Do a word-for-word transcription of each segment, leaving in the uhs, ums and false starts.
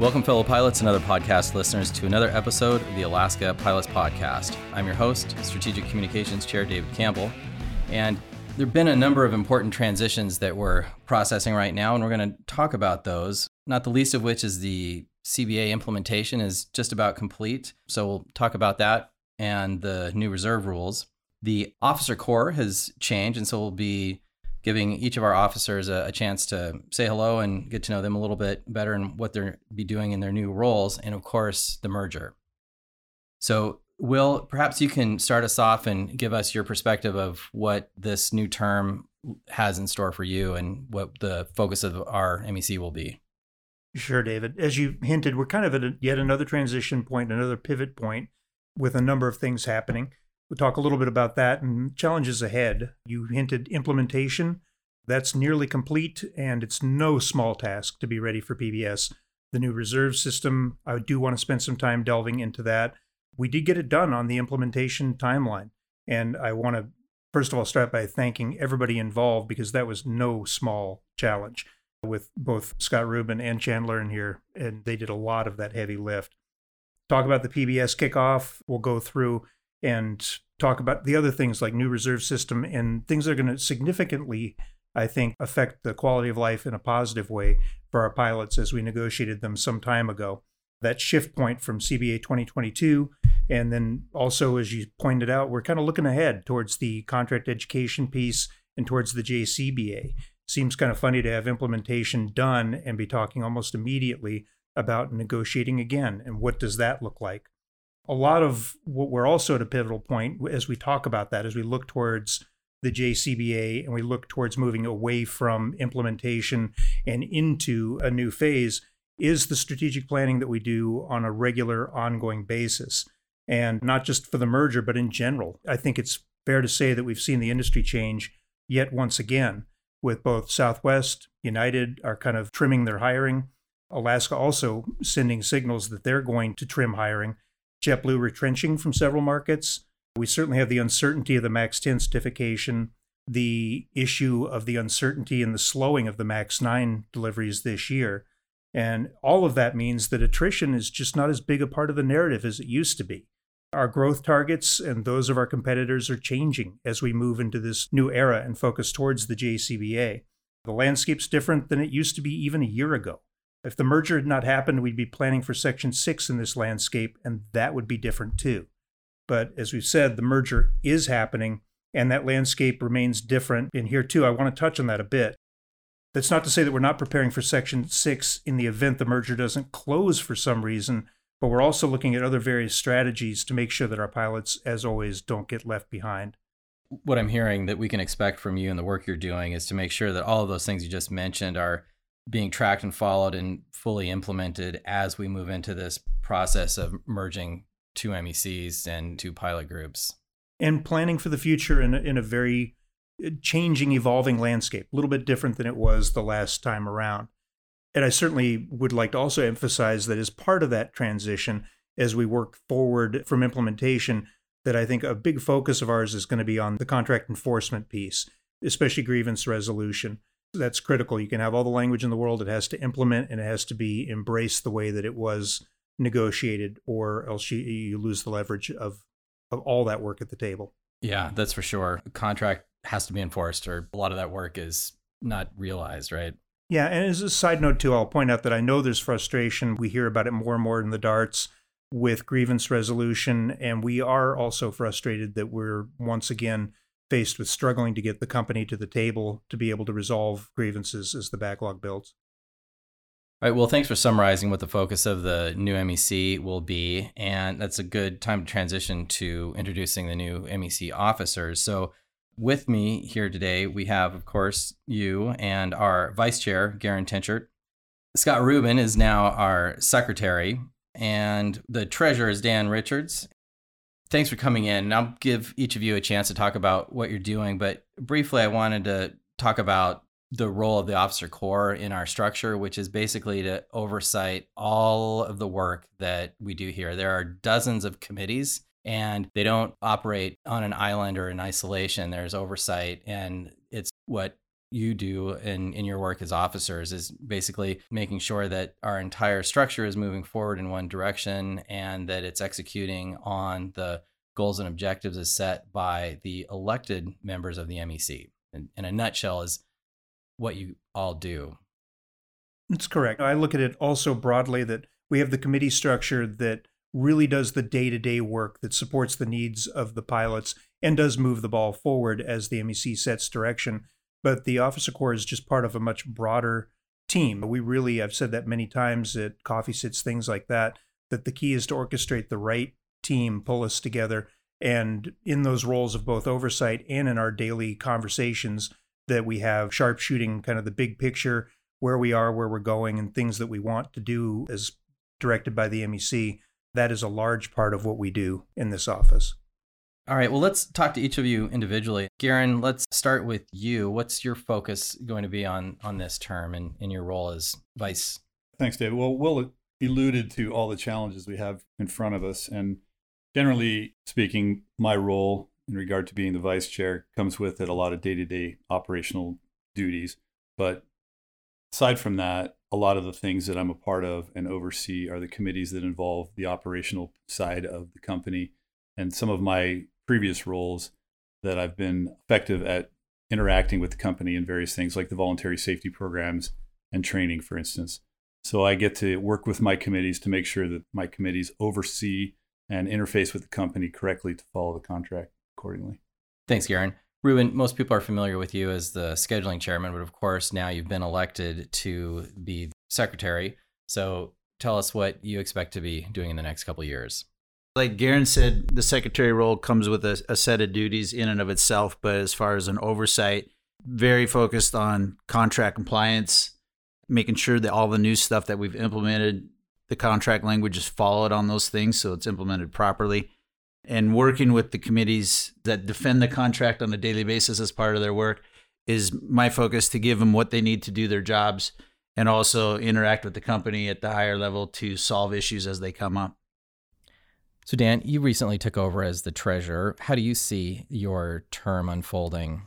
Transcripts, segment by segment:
Welcome, fellow pilots and other podcast listeners, to another episode of the Alaska Pilots Podcast. I'm your host, Strategic Communications Chair David Campbell, and there have been a number of important transitions that we're processing right now, and we're going to talk about those, not the least of which is the C B A implementation is just about complete, so we'll talk about that and the new reserve rules. The officer corps has changed, and so we'll be giving each of our officers a, a chance to say hello and get to know them a little bit better and what they'll be doing in their new roles, and of course, the merger. So, Will, perhaps you can start us off and give us your perspective of what this new term has in store for you and what the focus of our M E C will be. Sure, David. As you hinted, we're kind of at a, yet another transition point, another pivot point with a number of things happening. We'll talk a little bit about that and challenges ahead. You hinted implementation. That's nearly complete, and it's no small task to be ready for P B S. The new reserve system, I do want to spend some time delving into that. We did get it done on the implementation timeline, and I want to, first of all, start by thanking everybody involved because that was no small challenge with both Scott Rubin and Chandler in here, and they did a lot of that heavy lift. Talk about the P B S kickoff. We'll go through and talk about the other things like new reserve system and things that are going to significantly, I think, affect the quality of life in a positive way for our pilots as we negotiated them some time ago. That shift point from C B A twenty twenty-two, and then also, as you pointed out, we're kind of looking ahead towards the contract education piece and towards the J C B A. Seems kind of funny to have implementation done and be talking almost immediately about negotiating again, and what does that look like? A lot of what we're also at a pivotal point as we talk about that, as we look towards the J C B A and we look towards moving away from implementation and into a new phase, is the strategic planning that we do on a regular, ongoing basis. And not just for the merger, but in general. I think it's fair to say that we've seen the industry change yet once again, with both Southwest, United are kind of trimming their hiring, Alaska also sending signals that they're going to trim hiring, JetBlue retrenching from several markets. We certainly have the uncertainty of the MAX ten certification, the issue of the uncertainty and the slowing of the MAX nine deliveries this year. And all of that means that attrition is just not as big a part of the narrative as it used to be. Our growth targets and those of our competitors are changing as we move into this new era and focus towards the J C B A. The landscape's different than it used to be even a year ago. If the merger had not happened, we'd be planning for Section six in this landscape, and that would be different too. But as we've said, the merger is happening, and that landscape remains different. And here too, I want to touch on that a bit. That's not to say that we're not preparing for Section six in the event the merger doesn't close for some reason, but we're also looking at other various strategies to make sure that our pilots, as always, don't get left behind. What I'm hearing that we can expect from you and the work you're doing is to make sure that all of those things you just mentioned are being tracked and followed and fully implemented as we move into this process of merging two M E Cs and two pilot groups. And planning for the future in a, in a very changing, evolving landscape, a little bit different than it was the last time around. And I certainly would like to also emphasize that as part of that transition, as we work forward from implementation, that I think a big focus of ours is going to be on the contract enforcement piece, especially grievance resolution. That's critical. You can have all the language in the world. It has to implement and it has to be embraced the way that it was negotiated, or else you, you lose the leverage of, of all that work at the table. Yeah, that's for sure. The contract has to be enforced, or a lot of that work is not realized, right? Yeah, and as a side note too, I'll point out that I know there's frustration. We hear about it more and more in the darts with grievance resolution, and we are also frustrated that we're once again faced with struggling to get the company to the table to be able to resolve grievances as the backlog builds. All right, well, thanks for summarizing what the focus of the new M E C will be, and that's a good time to transition to introducing the new M E C officers. So with me here today, we have, of course, you and our Vice Chair, Garen Tinchert. Scott Rubin is now our Secretary, and the Treasurer is Dan Richards. Thanks for coming in, and I'll give each of you a chance to talk about what you're doing, but briefly I wanted to talk about the role of the officer corps in our structure, which is basically to oversight all of the work that we do here. There are dozens of committees, and they don't operate on an island or in isolation. There's oversight, and it's what you do in, in your work as officers is basically making sure that our entire structure is moving forward in one direction and that it's executing on the goals and objectives as set by the elected members of the M E C. In, in a nutshell is what you all do. That's correct. I look at it also broadly that we have the committee structure that really does the day-to-day work that supports the needs of the pilots and does move the ball forward as the M E C sets direction. But the Officer Corps is just part of a much broader team. We really, I've said that many times at coffee sits, things like that, that the key is to orchestrate the right team, pull us together. And in those roles of both oversight and in our daily conversations, that we have sharpshooting kind of the big picture, where we are, where we're going, and things that we want to do as directed by the M E C. That is a large part of what we do in this office. All right, well, let's talk to each of you individually. Garen, let's start with you. What's your focus going to be on on this term and in your role as vice? Thanks, David. Well, Will alluded to all the challenges we have in front of us. And generally speaking, my role in regard to being the vice chair comes with it a lot of day-to-day operational duties. But aside from that, a lot of the things that I'm a part of and oversee are the committees that involve the operational side of the company. And some of my previous roles that I've been effective at interacting with the company in various things like the voluntary safety programs and training, for instance. So I get to work with my committees to make sure that my committees oversee and interface with the company correctly to follow the contract accordingly. Thanks, Garen. Ruben, most people are familiar with you as the scheduling chairman, but of course now you've been elected to be secretary. So tell us what you expect to be doing in the next couple of years. Like Garen said, the secretary role comes with a, a set of duties in and of itself, but as far as an oversight, very focused on contract compliance, making sure that all the new stuff that we've implemented, the contract language is followed on those things so it's implemented properly, and working with the committees that defend the contract on a daily basis as part of their work is my focus, to give them what they need to do their jobs and also interact with the company at the higher level to solve issues as they come up. So Dan, you recently took over as the treasurer. How do you see your term unfolding?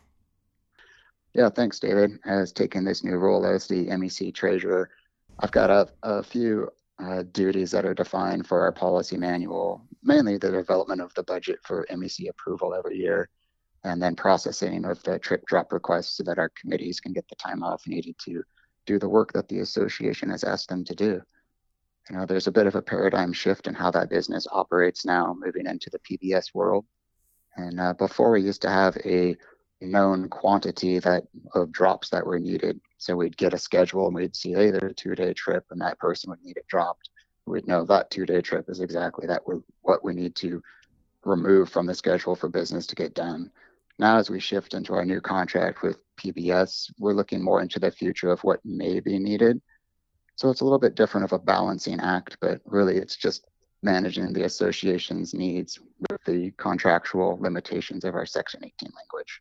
Yeah, thanks, David. As taking this new role as the M E C treasurer, I've got a, a few uh, duties that are defined for our policy manual, mainly the development of the budget for M E C approval every year, and then processing of the trip drop requests so that our committees can get the time off needed to do the work that the association has asked them to do. You know, there's a bit of a paradigm shift in how that business operates now, moving into the P B S world. And uh, before we used to have a known quantity that of drops that were needed. So we'd get a schedule and we'd see, hey, there's a two-day trip and that person would need it dropped. We'd know that two-day trip is exactly that we're, what we need to remove from the schedule for business to get done. Now, as we shift into our new contract with P B S, we're looking more into the future of what may be needed. So it's a little bit different of a balancing act, but really it's just managing the association's needs with the contractual limitations of our Section eighteen language.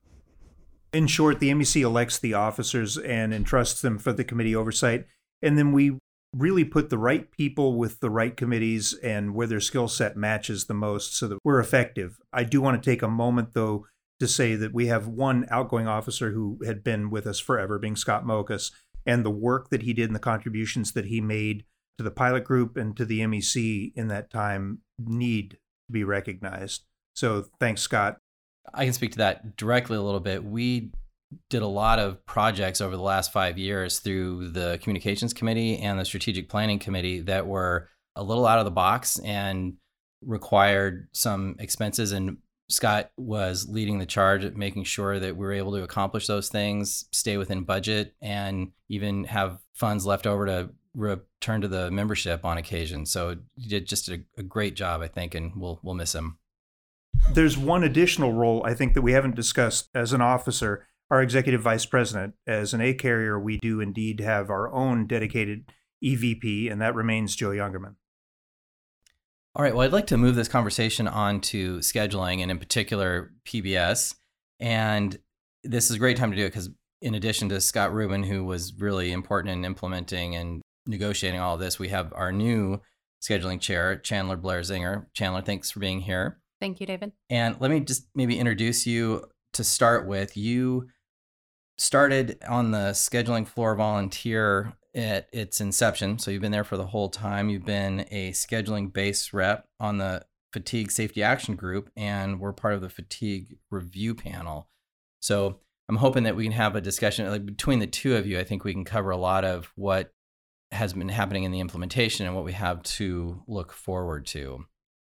In short, the M E C elects the officers and entrusts them for the committee oversight, and then we really put the right people with the right committees and where their skill set matches the most so that we're effective. I do want to take a moment, though, to say that we have one outgoing officer who had been with us forever, being Scott Mokas, and the work that he did and the contributions that he made to the pilot group and to the M E C in that time need to be recognized. So thanks, Scott. I can speak to that directly a little bit. We did a lot of projects over the last five years through the Communications Committee and the Strategic Planning Committee that were a little out of the box and required some expenses. And Scott was leading the charge at making sure that we were able to accomplish those things, stay within budget, and even have funds left over to return to the membership on occasion. So he did just a, a great job, I think, and we'll we'll miss him. There's one additional role I think that we haven't discussed as an officer, our executive vice president. As an A carrier, we do indeed have our own dedicated E V P, and that remains Joe Youngerman. All right, well, I'd like to move this conversation on to scheduling and in particular P B S. And this is a great time to do it because in addition to Scott Rubin, who was really important in implementing and negotiating all of this, we have our new scheduling chair, Chandler Blair Zinger. Chandler, thanks for being here. Thank you, David. And let me just maybe introduce you to start with. You started on the scheduling floor volunteer at its inception. So you've been there for the whole time. You've been a scheduling base rep on the Fatigue Safety Action Group, and we're part of the Fatigue Review Panel. So I'm hoping that we can have a discussion like between the two of you. I think we can cover a lot of what has been happening in the implementation and what we have to look forward to.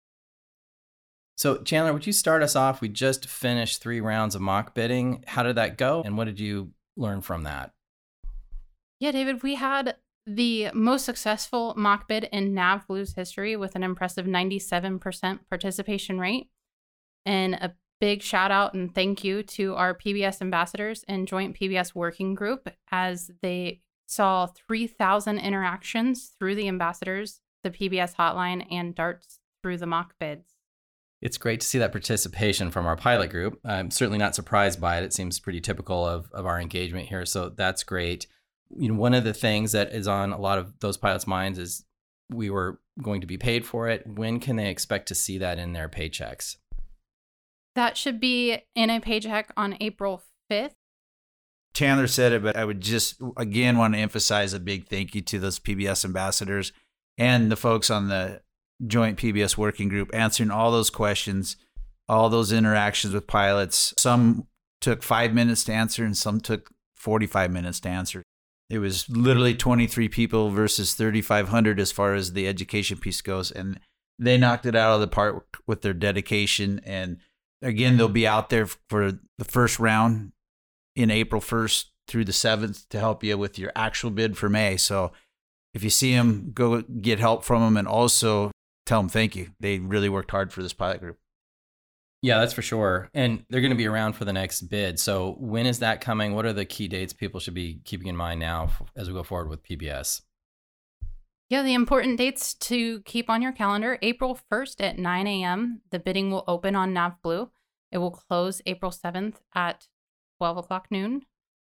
So Chandler, would you start us off? We just finished three rounds of mock bidding. How did that go? And what did you learn from that? Yeah, David, we had the most successful mock bid in NavBlue's history with an impressive ninety-seven percent participation rate. And a big shout out and thank you to our P B S ambassadors and joint P B S working group as they saw three thousand interactions through the ambassadors, the P B S hotline, and darts through the mock bids. It's great to see that participation from our pilot group. I'm certainly not surprised by it. It seems pretty typical of, of our engagement here. So that's great. You know, one of the things that is on a lot of those pilots' minds is we were going to be paid for it. When can they expect to see that in their paychecks? That should be in a paycheck on April fifth. Chandler said it, but I would just, again, want to emphasize a big thank you to those P B S ambassadors and the folks on the joint P B S working group answering all those questions, all those interactions with pilots. Some took five minutes to answer and some took forty-five minutes to answer. It was literally twenty-three people versus thirty-five hundred as far as the education piece goes. And they knocked it out of the park with their dedication. And again, they'll be out there for the first round in April first through the seventh to help you with your actual bid for May. So if you see them, go get help from them, and also tell them thank you. They really worked hard for this pilot group. Yeah, that's for sure. And they're going to be around for the next bid. So when is that coming? What are the key dates people should be keeping in mind now as we go forward with P B S? Yeah, the important dates to keep on your calendar. April first at nine a.m. The bidding will open on NavBlue. It will close April seventh at twelve o'clock noon.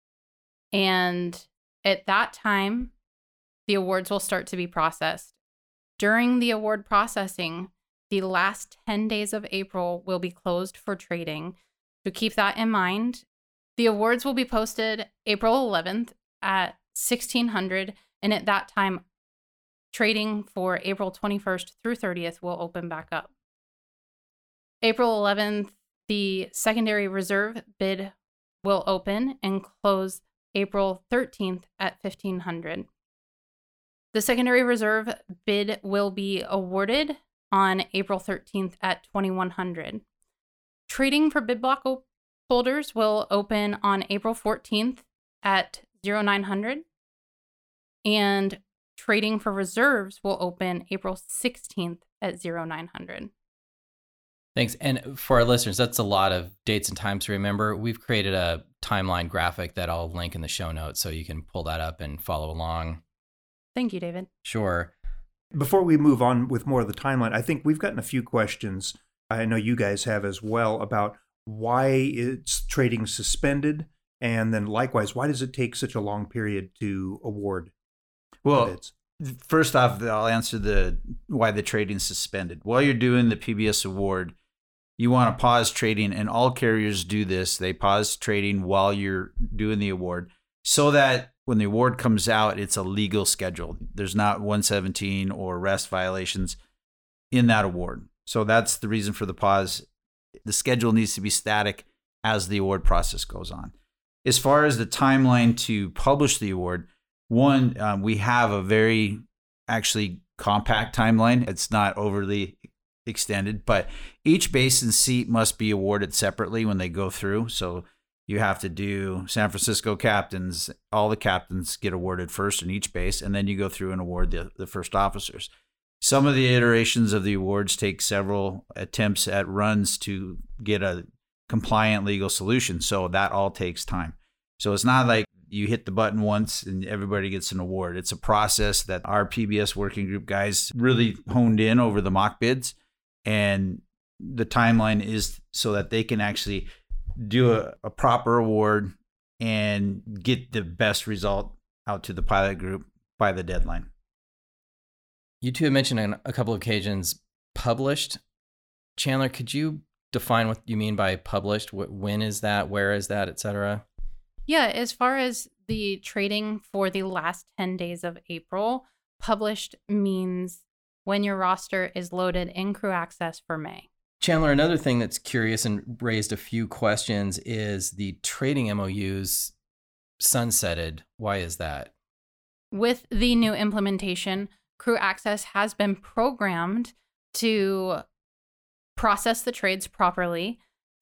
And at that time, the awards will start to be processed. During the award processing, the last ten days of April will be closed for trading. So keep that in mind. The awards will be posted April eleventh at sixteen hundred, and at that time, trading for April twenty-first through thirtieth will open back up. April eleventh, the secondary reserve bid will open and close April thirteenth at fifteen hundred. The secondary reserve bid will be awarded on April thirteenth at twenty-one hundred. Trading for bid block op- holders will open on April fourteenth at nine hundred. And trading for reserves will open April sixteenth at nine hundred. Thanks. And for our listeners, that's a lot of dates and times to remember. We've created a timeline graphic that I'll link in the show notes so you can pull that up and follow along. Thank you, David. Sure. Before we move on with more of the timeline, I think we've gotten a few questions, I know you guys have as well, about why it's trading suspended, and then likewise, why does it take such a long period to award Well, bids? First off, I'll answer the why the trading suspended. While you're doing the P B S award, you want to pause trading, and all carriers do this. They pause trading while you're doing the award so that when the award comes out, it's a legal schedule. There's not one seventeen or rest violations in that award. So that's the reason for the pause. The schedule needs to be static as the award process goes on. As far as the timeline to publish the award, one, um, we have a very actually compact timeline. It's not overly extended, but each base and seat must be awarded separately when they go through. So you have to do San Francisco captains. All the captains get awarded first in each base, and then you go through and award the, the first officers. Some of the iterations of the awards take several attempts at runs to get a compliant legal solution, so that all takes time. So it's not like you hit the button once and everybody gets an award. It's a process that our P B S working group guys really honed in over the mock bids, and the timeline is so that they can actually do a, a proper award and get the best result out to the pilot group by the deadline. You two have mentioned on a couple of occasions published. Chandler, could you define what you mean by published? When is that? Where is that, et cetera? Yeah, as far as the trading for the last ten days of April, published means when your roster is loaded in Crew Access for May. Chandler, another thing that's curious and raised a few questions is the trading M O Us sunsetted. Why is that? With the new implementation, Crew Access has been programmed to process the trades properly,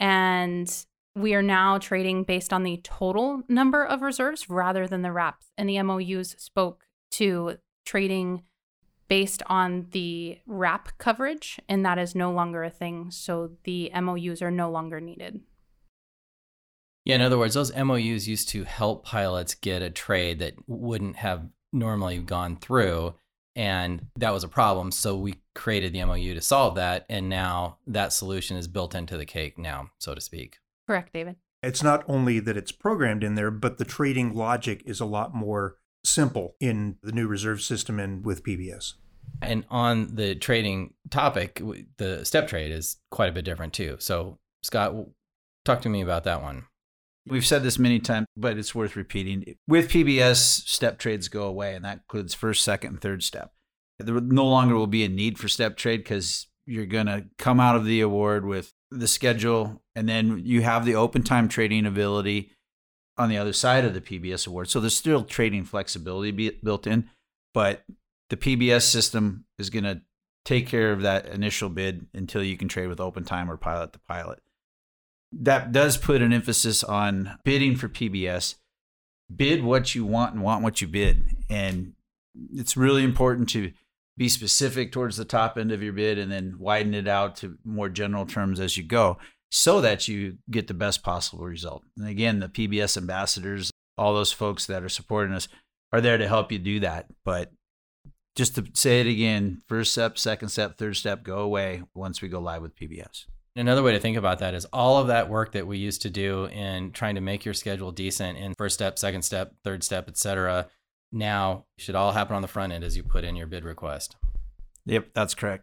and we are now trading based on the total number of reserves rather than the wraps. And the M O Us spoke to trading based on the wrap coverage, and that is no longer a thing. So the M O Us are no longer needed. Yeah, in other words, those M O Us used to help pilots get a trade that wouldn't have normally gone through, and that was a problem. So we created the M O U to solve that, and now that solution is built into the cake now, so to speak. Correct, David. It's not only that it's programmed in there, but the trading logic is a lot more simple in the new reserve system and with P B S. And on the trading topic, the step trade is quite a bit different too. So Scott, talk to me about that one. We've said this many times, but it's worth repeating. With P B S, step trades go away, and that includes first, second, and third step. There no longer will be a need for step trade because you're going to come out of the award with the schedule, and then you have the open time trading ability on the other side of the P B S award. So there's still trading flexibility built in, but the P B S system is going to take care of that initial bid until you can trade with open time or pilot to pilot. That does put an emphasis on bidding for P B S. Bid what you want and want what you bid. And it's really important to be specific towards the top end of your bid and then widen it out to more general terms as you go so that you get the best possible result. And again, the P B S ambassadors, all those folks that are supporting us are there to help you do that. But just to say it again, first step, second step, third step go away once we go live with P B S. Another way to think about that is all of that work that we used to do in trying to make your schedule decent in first step, second step, third step, et cetera, now should all happen on the front end as you put in your bid request. Yep, that's correct.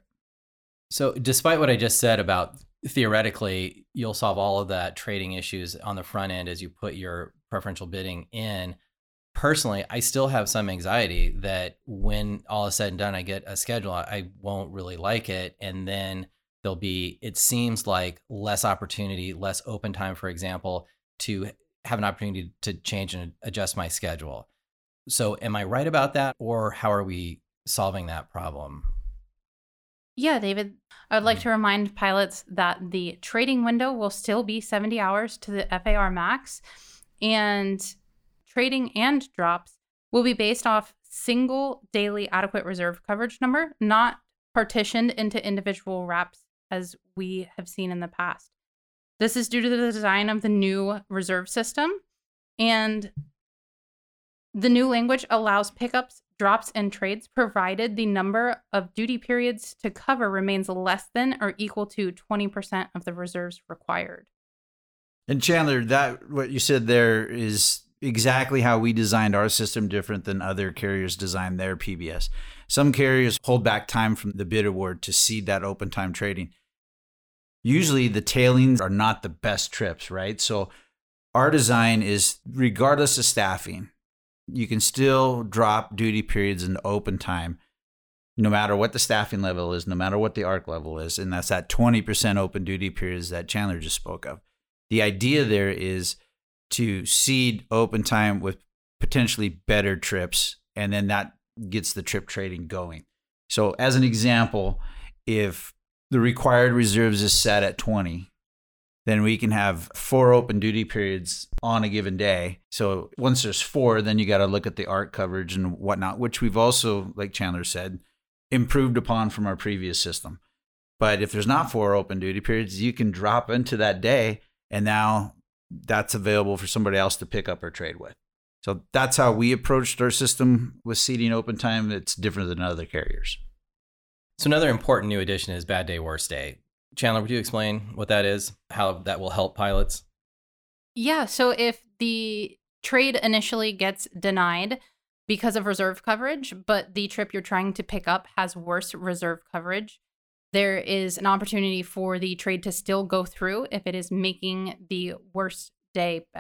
So despite what I just said about theoretically, you'll solve all of that trading issues on the front end as you put your preferential bidding in, personally, I still have some anxiety that when all is said and done, I get a schedule, I won't really like it. And then there'll be, it seems like less opportunity, less open time, for example, to have an opportunity to change and adjust my schedule. So am I right about that, or how are we solving that problem? Yeah, David, I would like to remind pilots that the trading window will still be seventy hours to the F A R max, and trading and drops will be based off single daily adequate reserve coverage number, not partitioned into individual wraps as we have seen in the past. This is due to the design of the new reserve system, and the new language allows pickups, drops, and trades provided the number of duty periods to cover remains less than or equal to twenty percent of the reserves required. And Chandler, that what you said there is exactly how we designed our system, different than other carriers designed their P B S. Some carriers hold back time from the bid award to seed that open time trading. Usually the tailings are not the best trips, right? So our design is, regardless of staffing, you can still drop duty periods into open time, no matter what the staffing level is, no matter what the ARC level is. And that's that twenty percent open duty periods that Chandler just spoke of. The idea there is to seed open time with potentially better trips, and then that gets the trip trading going. So as an example, if the required reserves is set at twenty, then we can have four open duty periods on a given day. So once there's four, then you got to look at the ARC coverage and whatnot, which we've also, like Chandler said, improved upon from our previous system. But if there's not four open duty periods, you can drop into that day, and now that's available for somebody else to pick up or trade with. So that's how we approached our system with seeding open time. It's different than other carriers. So another important new addition is bad day, worst day. Chandler, would you explain what that is, how that will help pilots? Yeah, so if the trade initially gets denied because of reserve coverage, but the trip you're trying to pick up has worse reserve coverage, there is an opportunity for the trade to still go through if it is making the worst day better.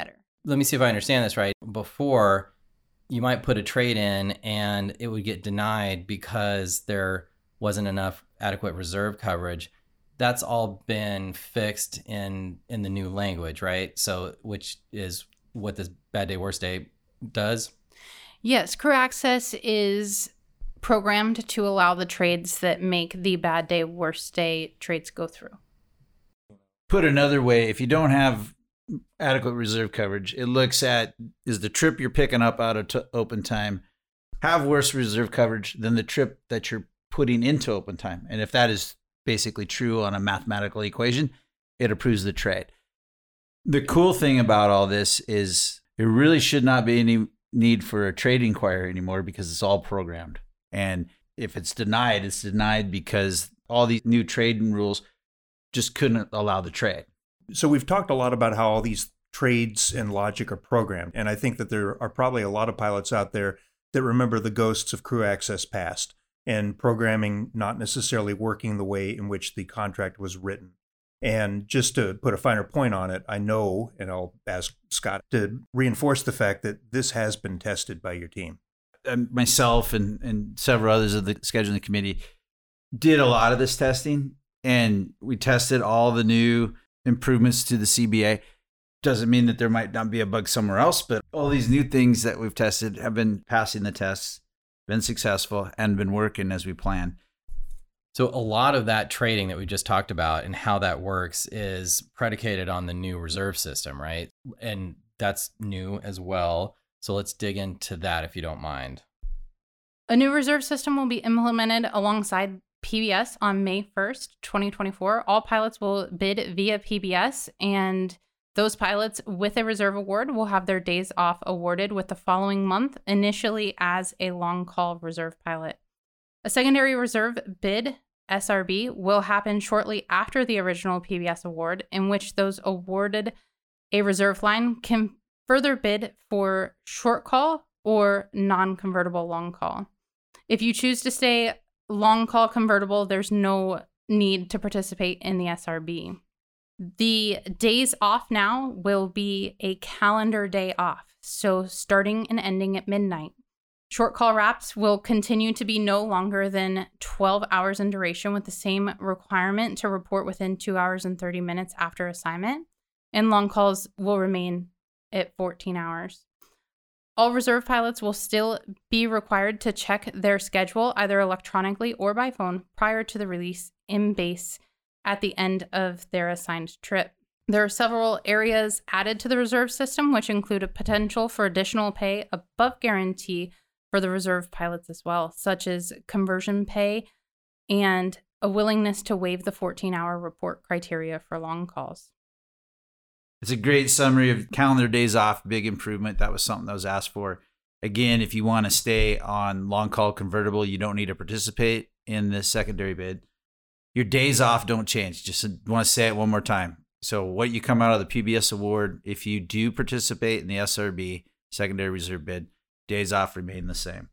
let me see if I understand this right. Before, you might put a trade in and it would get denied because there wasn't enough adequate reserve coverage. That's all been fixed in in the new language, right? So, which is what this bad day, worst day does? Yes, Crew Access is programmed to allow the trades that make the bad day, worst day trades go through. Put another way, if you don't have adequate reserve coverage, it looks at, is the trip you're picking up out of t- open time have worse reserve coverage than the trip that you're putting into open time? And if that is basically true on a mathematical equation, it approves the trade. The cool thing about all this is there really should not be any need for a trade inquiry anymore because it's all programmed. And if it's denied, it's denied because all these new trading rules just couldn't allow the trade. So we've talked a lot about how all these trades and logic are programmed. And I think that there are probably a lot of pilots out there that remember the ghosts of Crew Access past and programming not necessarily working the way in which the contract was written. And just to put a finer point on it, I know, and I'll ask Scott to reinforce the fact that this has been tested by your team. And myself and, and several others of the scheduling committee did a lot of this testing, and we tested all the new improvements to the C B A. Doesn't mean that there might not be a bug somewhere else, but all these new things that we've tested have been passing the tests, been successful, and been working as we planned. So a lot of that trading that we just talked about and how that works is predicated on the new reserve system, right? And that's new as well. So let's dig into that if you don't mind. A new reserve system will be implemented alongside P B S on May first, twenty twenty-four. All pilots will bid via P B S, and those pilots with a reserve award will have their days off awarded with the following month, initially as a long call reserve pilot. A secondary reserve bid, S R B, will happen shortly after the original P B S award, in which those awarded a reserve line can further bid for short call or non-convertible long call. If you choose to stay long call convertible, there's no need to participate in the S R B. The days off now will be a calendar day off, so starting and ending at midnight. Short call wraps will continue to be no longer than twelve hours in duration, with the same requirement to report within two hours and thirty minutes after assignment, and long calls will remain at fourteen hours. All reserve pilots will still be required to check their schedule either electronically or by phone prior to the release in base at the end of their assigned trip. There are several areas added to the reserve system, which include a potential for additional pay above guarantee for the reserve pilots as well, such as conversion pay and a willingness to waive the fourteen-hour report criteria for long calls. It's a great summary of calendar days off, big improvement. That was something that was asked for. Again, if you want to stay on long call convertible, you don't need to participate in the secondary bid. Your days off don't change. Just want to say it one more time. So what you come out of the P B S award, if you do participate in the S R B, secondary reserve bid, days off remain the same.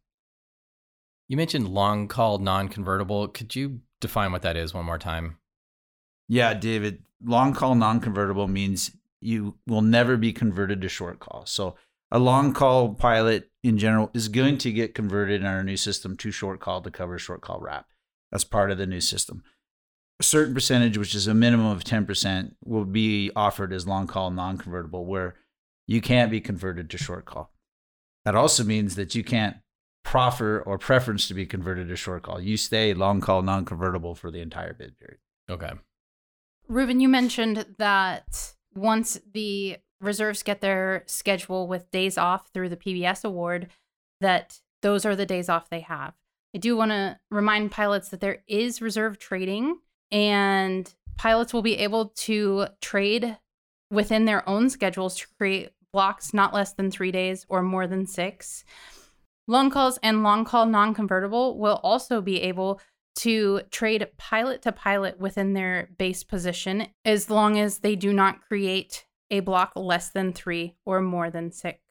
You mentioned long call non-convertible. Could you define what that is one more time? Yeah, David, long call non-convertible means you will never be converted to short call. So a long call pilot in general is going to get converted in our new system to short call to cover short call wrap. That's part of the new system. A certain percentage, which is a minimum of ten percent, will be offered as long call non-convertible, where you can't be converted to short call. That also means that you can't proffer or preference to be converted to short call. You stay long call non-convertible for the entire bid period. Okay. Reuben, you mentioned that once the reserves get their schedule with days off through the P B S award, that those are the days off they have. I do want to remind pilots that there is reserve trading, and pilots will be able to trade within their own schedules to create blocks not less than three days or more than six. Long calls and long call non-convertible will also be able to trade pilot to pilot within their base position as long as they do not create a block less than three or more than six.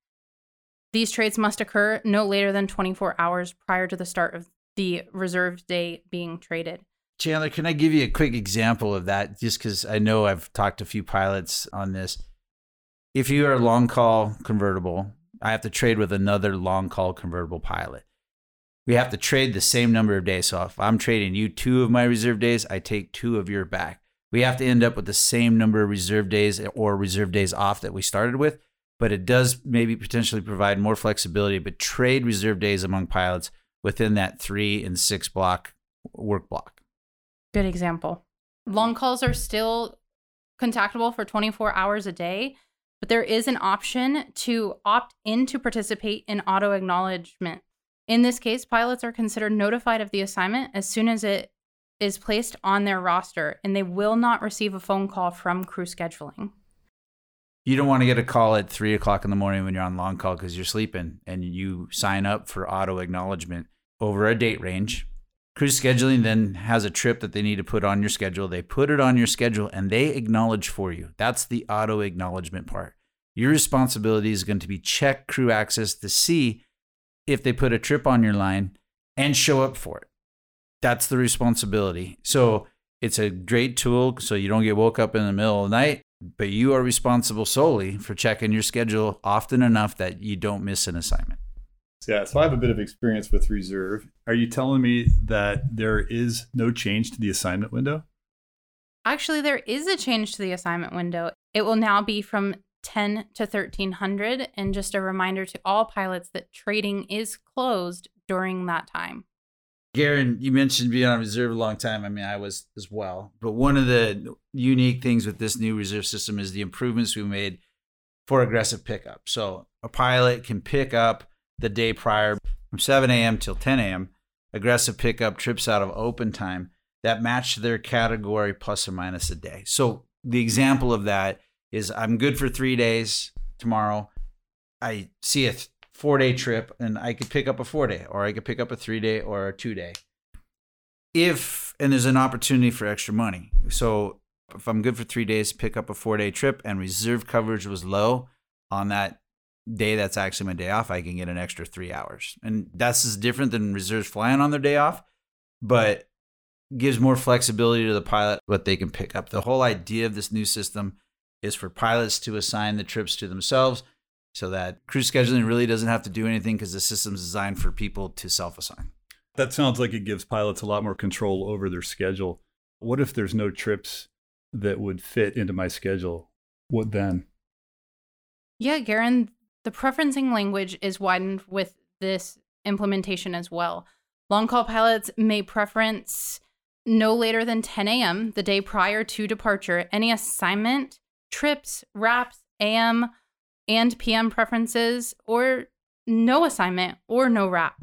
These trades must occur no later than twenty-four hours prior to the start of the reserve day being traded. Chandler, can I give you a quick example of that? Just because I know I've talked to a few pilots on this. if you are a long call convertible, I have to trade with another long call convertible pilot. We have to trade the same number of days. So if I'm trading you two of my reserve days, I take two of your back. We have to end up with the same number of reserve days or reserve days off that we started with, but it does maybe potentially provide more flexibility, but trade reserve days among pilots within that three and six block work block. Good example. Long calls are still contactable for twenty-four hours a day, but there is an option to opt in to participate in auto acknowledgement. In this case, pilots are considered notified of the assignment as soon as it is placed on their roster, and they will not receive a phone call from crew scheduling. You don't want to get a call at three o'clock in the morning when you're on long call because you're sleeping, and you sign up for auto acknowledgement over a date range. Crew scheduling then has a trip that they need to put on your schedule. They put it on your schedule and they acknowledge for you. That's the auto acknowledgement part. Your responsibility is going to be check crew access to see if they put a trip on your line and show up for it. That's the responsibility. So it's a great tool so you don't get woke up in the middle of the night, but you are responsible solely for checking your schedule often enough that you don't miss an assignment. Yeah, so I have a bit of experience with reserve. Are you telling me that there is no change to the assignment window? Actually, there is a change to the assignment window. It will now be from ten to thirteen hundred, and just a reminder to all pilots that trading is closed during that time. Garen, you mentioned being on reserve a long time. I mean, I was as well. But one of the unique things with this new reserve system is the improvements we made for aggressive pickup. So a pilot can pick up the day prior from seven a.m. till ten a.m., aggressive pickup trips out of open time that match their category plus or minus a day. So the example of that is I'm good for three days tomorrow. I see a th- four-day trip, and I could pick up a four-day, or I could pick up a three-day or a two-day. If, and there's an opportunity for extra money. So if I'm good for three days, pick up a four-day trip, and reserve coverage was low on that day that's actually my day off, I can get an extra three hours. And that's just different than reserves flying on their day off, but gives more flexibility to the pilot what they can pick up. The whole idea of this new system is for pilots to assign the trips to themselves so that crew scheduling really doesn't have to do anything because the system's designed for people to self-assign. That sounds like it gives pilots a lot more control over their schedule. What if there's no trips that would fit into my schedule? What then? Yeah, Garen, the preferencing language is widened with this implementation as well. Long call pilots may preference no later than ten a.m. the day prior to departure any assignment, trips, wraps, A M, and P M preferences, or no assignment or no wrap.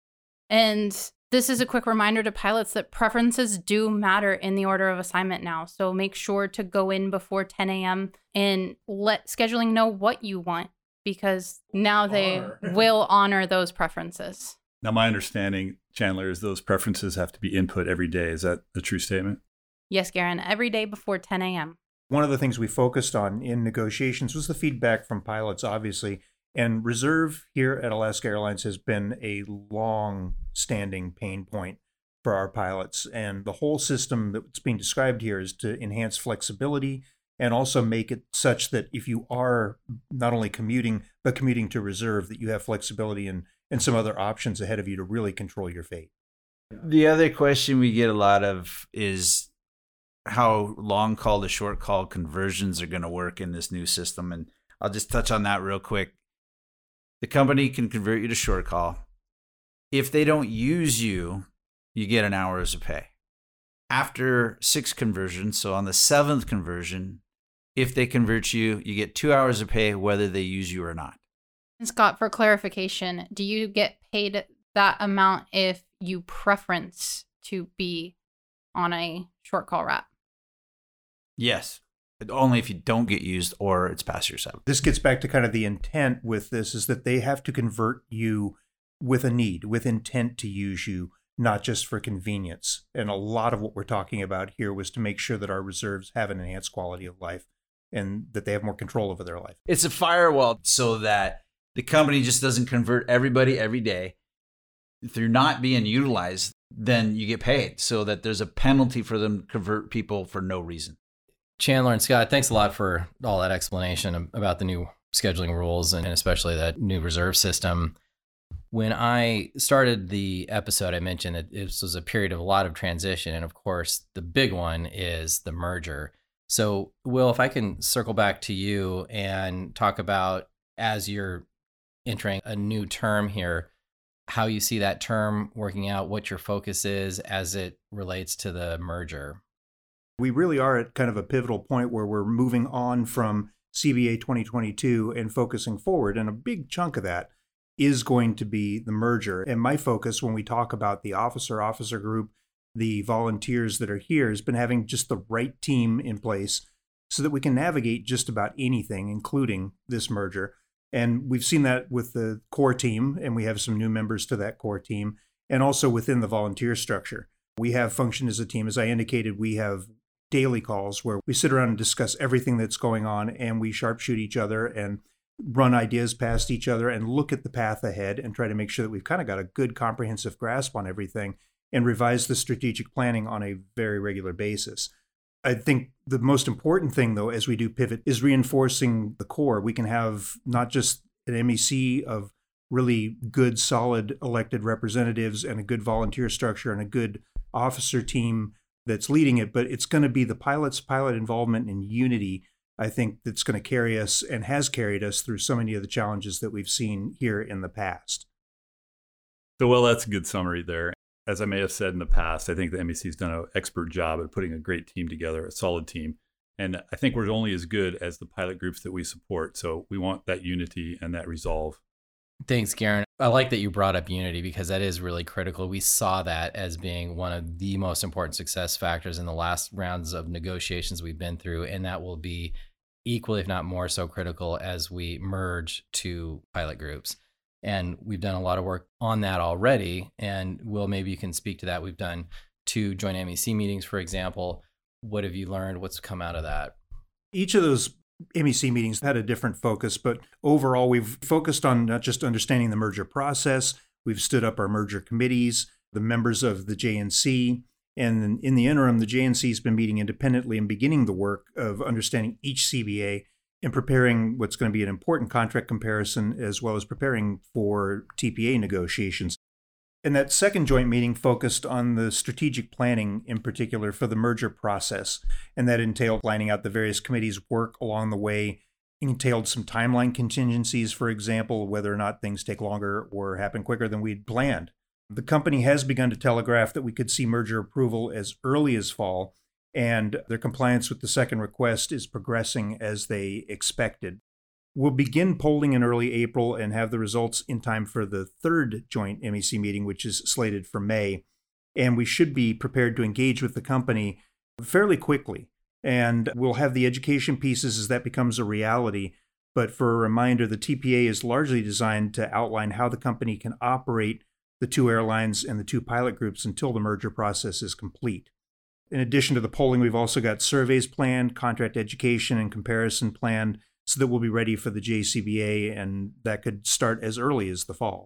And this is a quick reminder to pilots that preferences do matter in the order of assignment now. So make sure to go in before ten a.m. and let scheduling know what you want, because now they honor. will honor those preferences. Now, my understanding, Chandler, is those preferences have to be input every day. Is that a true statement? Yes, Garen, every day before ten a.m. One of the things we focused on in negotiations was the feedback from pilots, obviously. And reserve here at Alaska Airlines has been a long-standing pain point for our pilots. And the whole system that's being described here is to enhance flexibility and also make it such that if you are not only commuting, but commuting to reserve, that you have flexibility and, and some other options ahead of you to really control your fate. The other question we get a lot of is how long call to short call conversions are going to work in this new system. And I'll just touch on that real quick. The company can convert you to short call. If they don't use you, you get an hours of pay. After six conversions, so on the seventh conversion, if they convert you, you get two hours of pay whether they use you or not. Scott, for clarification, do you get paid that amount if you preference to be on a short call wrap? Yes. But only if you don't get used or it's past your seven. This gets back to kind of the intent with this is that they have to convert you with a need, with intent to use you, not just for convenience. And a lot of what we're talking about here was to make sure that our reserves have an enhanced quality of life and that they have more control over their life. It's a firewall so that the company just doesn't convert everybody every day. If they're not being utilized, then you get paid so that there's a penalty for them to convert people for no reason. Chandler and Scott, thanks a lot for all that explanation about the new scheduling rules and especially that new reserve system. When I started the episode, I mentioned that this was a period of a lot of transition. And of course, the big one is the merger. So, Will, if I can circle back to you and talk about, as you're entering a new term here, how you see that term working out, what your focus is as it relates to the merger. We really are at kind of a pivotal point where we're moving on from C B A twenty twenty-two and focusing forward. And a big chunk of that is going to be the merger. And my focus when we talk about the officer, officer group, the volunteers that are here has been having just the right team in place so that we can navigate just about anything, including this merger. And we've seen that with the core team, and we have some new members to that core team, and also within the volunteer structure. We have functioned as a team. As I indicated, we have daily calls where we sit around and discuss everything that's going on, and we sharpshoot each other and run ideas past each other and look at the path ahead and try to make sure that we've kind of got a good comprehensive grasp on everything and revise the strategic planning on a very regular basis. I think the most important thing, though, as we do pivot, is reinforcing the core. We can have not just an M E C of really good, solid elected representatives and a good volunteer structure and a good officer team that's leading it, but it's going to be the pilots, pilot involvement and unity, I think, that's going to carry us and has carried us through so many of the challenges that we've seen here in the past. So, well, that's a good summary there. As I may have said in the past, I think the M E C has done an expert job at putting a great team together, a solid team. And I think we're only as good as the pilot groups that we support. So we want that unity and that resolve. Thanks, Garen. I like that you brought up unity because that is really critical. We saw that as being one of the most important success factors in the last rounds of negotiations we've been through. And that will be equally, if not more so critical as we merge two pilot groups. And we've done a lot of work on that already. And Will, maybe you can speak to that. We've done two joint M E C meetings, for example. What have you learned? What's come out of that? Each of those M E C meetings had a different focus, but overall, we've focused on not just understanding the merger process. We've stood up our merger committees, the members of the J N C. And in the interim, the J N C has been meeting independently and beginning the work of understanding each C B A and preparing what's going to be an important contract comparison, as well as preparing for T P A negotiations. And that second joint meeting focused on the strategic planning in particular for the merger process. And that entailed lining out the various committees' work along the way. It entailed some timeline contingencies, for example, whether or not things take longer or happen quicker than we'd planned. The company has begun to telegraph that we could see merger approval as early as fall, and their compliance with the second request is progressing as they expected. We'll begin polling in early April and have the results in time for the third joint M E C meeting, which is slated for May. And we should be prepared to engage with the company fairly quickly. And we'll have the education pieces as that becomes a reality. But for a reminder, the T P A is largely designed to outline how the company can operate the two airlines and the two pilot groups until the merger process is complete. In addition to the polling, we've also got surveys planned, contract education and comparison planned, so that we'll be ready for the J C B A, and that could start as early as the fall.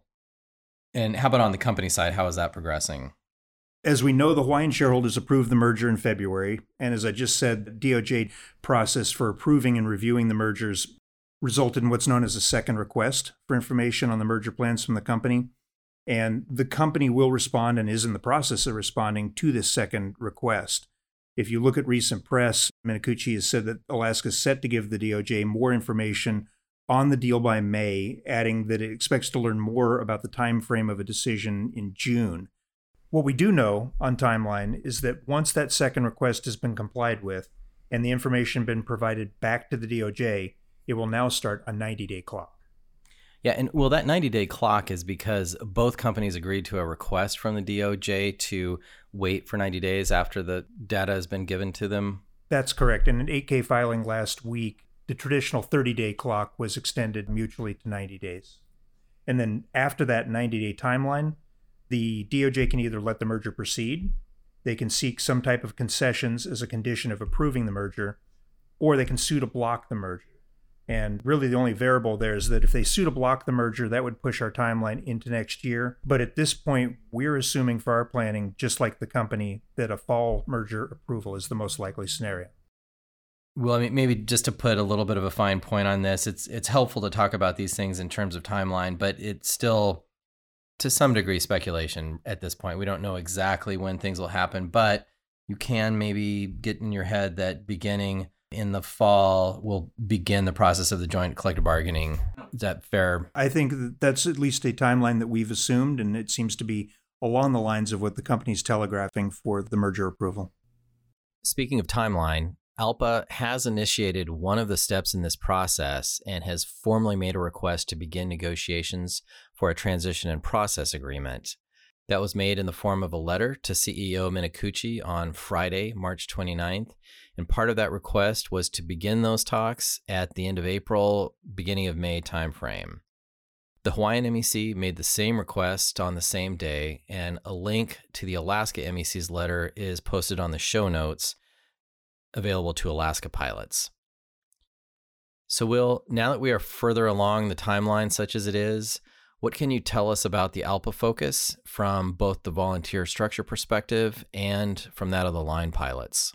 And how about on the company side? How is that progressing? As we know, the Hawaiian shareholders approved the merger in February. And as I just said, the D O J process for approving and reviewing the mergers resulted in what's known as a second request for information on the merger plans from the company. And the company will respond and is in the process of responding to this second request. If you look at recent press, Minicucci has said that Alaska is set to give the D O J more information on the deal by May, adding that it expects to learn more about the time frame of a decision in June. What we do know on timeline is that once that second request has been complied with and the information been provided back to the D O J, it will now start a ninety-day clock. Yeah, and well, that ninety-day clock is because both companies agreed to a request from the D O J to wait for ninety days after the data has been given to them. That's correct. In an eight K filing last week, the traditional thirty-day clock was extended mutually to ninety days. And then after that ninety-day timeline, the D O J can either let the merger proceed, they can seek some type of concessions as a condition of approving the merger, or they can sue to block the merger. And really the only variable there is that if they sue to block the merger, that would push our timeline into next year. But at this point, we're assuming for our planning, just like the company, that a fall merger approval is the most likely scenario. Well, I mean, maybe just to put a little bit of a fine point on this, it's it's helpful to talk about these things in terms of timeline, but it's still, to some degree, speculation at this point. We don't know exactly when things will happen, but you can maybe get in your head that beginning in the fall, we'll begin the process of the joint collective bargaining. Is that fair? I think that that's at least a timeline that we've assumed, and it seems to be along the lines of what the company's telegraphing for the merger approval. Speaking of timeline, ALPA has initiated one of the steps in this process and has formally made a request to begin negotiations for a transition and process agreement. That was made in the form of a letter to C E O Minicucci on Friday, March twenty-ninth, and part of that request was to begin those talks at the end of April, beginning of May timeframe. The Hawaiian M E C made the same request on the same day, and a link to the Alaska M E C's letter is posted on the show notes available to Alaska pilots. So, Will, now that we are further along the timeline, such as it is, what can you tell us about the ALPA focus from both the volunteer structure perspective and from that of the line pilots?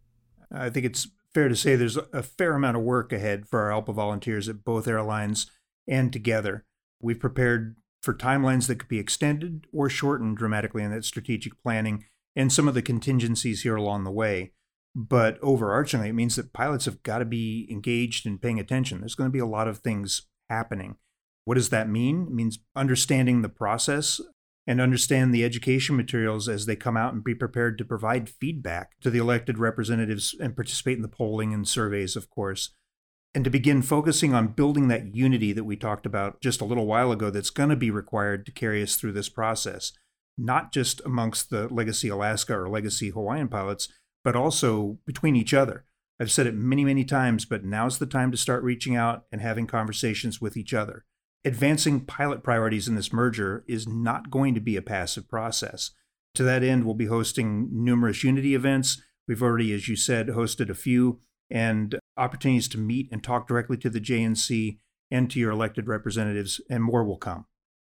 I think it's fair to say there's a fair amount of work ahead for our ALPA volunteers at both airlines and together. We've prepared for timelines that could be extended or shortened dramatically in that strategic planning and some of the contingencies here along the way. But overarchingly, it means that pilots have got to be engaged and paying attention. There's going to be a lot of things happening. What does that mean? It means understanding the process and understand the education materials as they come out and be prepared to provide feedback to the elected representatives and participate in the polling and surveys, of course. And to begin focusing on building that unity that we talked about just a little while ago that's going to be required to carry us through this process, not just amongst the Legacy Alaska or Legacy Hawaiian pilots, but also between each other. I've said it many, many times, but now's the time to start reaching out and having conversations with each other. Advancing pilot priorities in this merger is not going to be a passive process. To that end, we'll be hosting numerous unity events. We've already, as you said, hosted a few, and opportunities to meet and talk directly to the J N C and to your elected representatives, and more will come.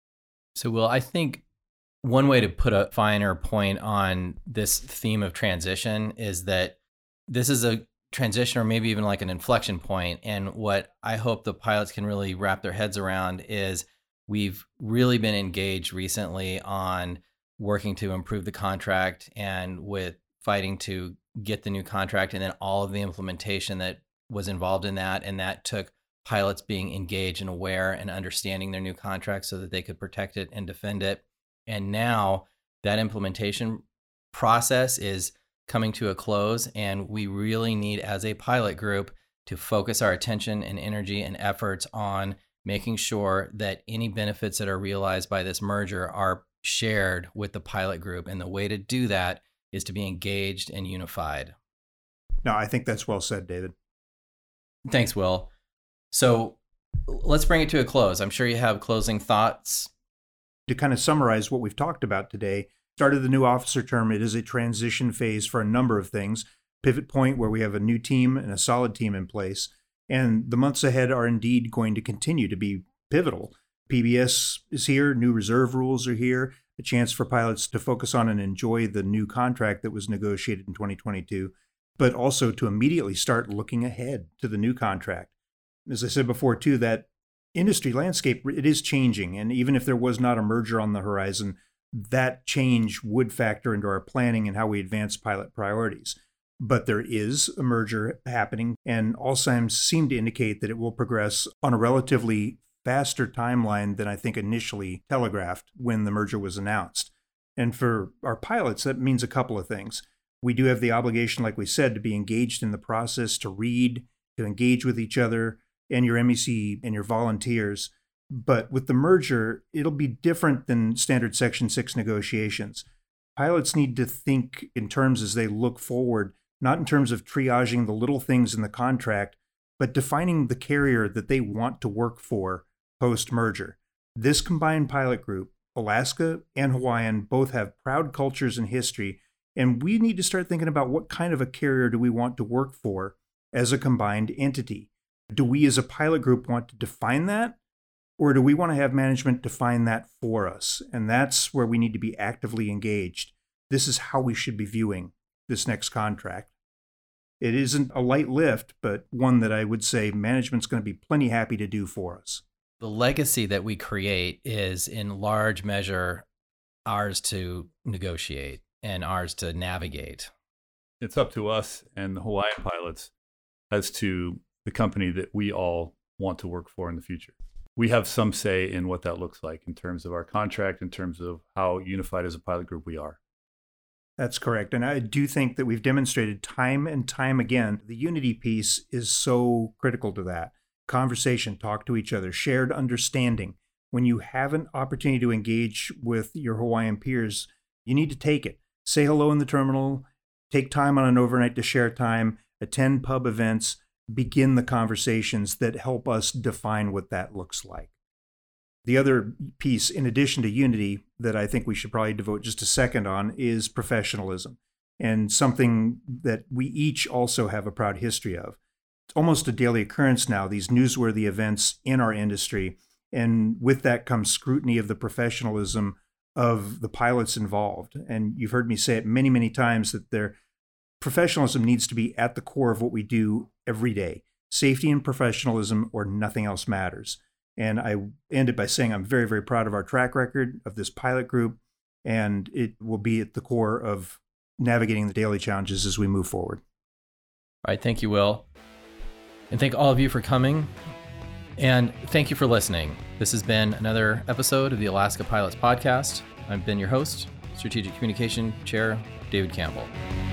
So, Will, I think one way to put a finer point on this theme of transition is that this is a transition or maybe even like an inflection point. And what I hope the pilots can really wrap their heads around is we've really been engaged recently on working to improve the contract and with fighting to get the new contract and then all of the implementation that was involved in that. And that took pilots being engaged and aware and understanding their new contract so that they could protect it and defend it. And now that implementation process is coming to a close, and we really need, as a pilot group, to focus our attention and energy and efforts on making sure that any benefits that are realized by this merger are shared with the pilot group. And the way to do that is to be engaged and unified. No, I think that's well said, David. Thanks, Will. So let's bring it to a close. I'm sure you have closing thoughts. To kind of summarize what we've talked about today, started the new officer term. It is a transition phase for a number of things. Pivot point where we have a new team and a solid team in place. And the months ahead are indeed going to continue to be pivotal. P B S is here, new reserve rules are here, a chance for pilots to focus on and enjoy the new contract that was negotiated in twenty twenty-two, but also to immediately start looking ahead to the new contract. As I said before, too, that industry landscape, it is changing. And even if there was not a merger on the horizon, that change would factor into our planning and how we advance pilot priorities. But there is a merger happening, and all signs seem to indicate that it will progress on a relatively faster timeline than I think initially telegraphed when the merger was announced. And for our pilots, that means a couple of things. We do have the obligation, like we said, to be engaged in the process, to read, to engage with each other, and your M E C and your volunteers. But with the merger, it'll be different than standard Section six negotiations. Pilots need to think in terms as they look forward, not in terms of triaging the little things in the contract, but defining the carrier that they want to work for post-merger. This combined pilot group, Alaska and Hawaiian, both have proud cultures and history, and we need to start thinking about what kind of a carrier do we want to work for as a combined entity. Do we as a pilot group want to define that? Or do we want to have management define that for us? And that's where we need to be actively engaged. This is how we should be viewing this next contract. It isn't a light lift, but one that I would say management's going to be plenty happy to do for us. The legacy that we create is in large measure ours to negotiate and ours to navigate. It's up to us and the Hawaiian pilots as to the company that we all want to work for in the future. We have some say in what that looks like in terms of our contract, in terms of how unified as a pilot group we are. That's correct. And I do think that we've demonstrated time and time again, the unity piece is so critical to that. Conversation, talk to each other, shared understanding. When you have an opportunity to engage with your Hawaiian peers, you need to take it. Say hello in the terminal, take time on an overnight to share time, attend pub events, begin the conversations that help us define what that looks like. The other piece, in addition to unity, that I think we should probably devote just a second on is professionalism, and something that we each also have a proud history of. It's almost a daily occurrence now, these newsworthy events in our industry, and with that comes scrutiny of the professionalism of the pilots involved. And you've heard me say it many, many times that their professionalism needs to be at the core of what we do every day. Safety and professionalism, or nothing else matters. And I ended by saying I'm very, very proud of our track record of this pilot group, and it will be at the core of navigating the daily challenges as we move forward. All right, thank you, Will. And thank all of you for coming. And thank you for listening. This has been another episode of the Alaska Pilots Podcast. I've been your host, Strategic Communication Chair, David Campbell.